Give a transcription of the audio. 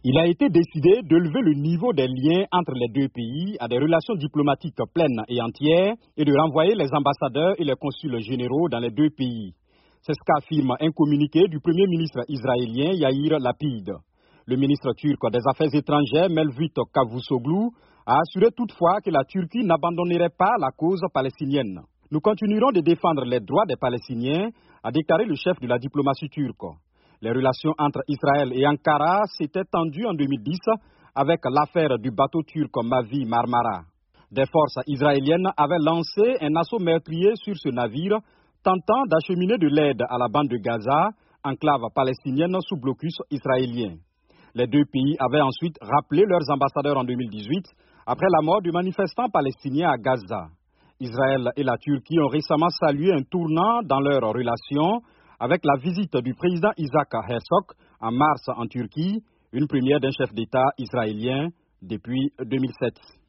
Il a été décidé d'élever le niveau des liens entre les deux pays à des relations diplomatiques pleines et entières et de renvoyer les ambassadeurs et les consuls généraux dans les deux pays. C'est ce qu'affirme un communiqué du Premier ministre israélien Yair Lapid. Le ministre turc des Affaires étrangères Mevlut Cavusoglu a assuré toutefois que la Turquie n'abandonnerait pas la cause palestinienne. Nous continuerons de défendre les droits des Palestiniens, a déclaré le chef de la diplomatie turque. Les relations entre Israël et Ankara s'étaient tendues en 2010 avec l'affaire du bateau turc Mavi Marmara. Des forces israéliennes avaient lancé un assaut meurtrier sur ce navire, tentant d'acheminer de l'aide à la bande de Gaza, enclave palestinienne sous blocus israélien. Les deux pays avaient ensuite rappelé leurs ambassadeurs en 2018 après la mort du manifestant palestinien à Gaza. Israël et la Turquie ont récemment salué un tournant dans leurs relations avec la visite du président Isaac Herzog en mars en Turquie, une première d'un chef d'État israélien depuis 2007.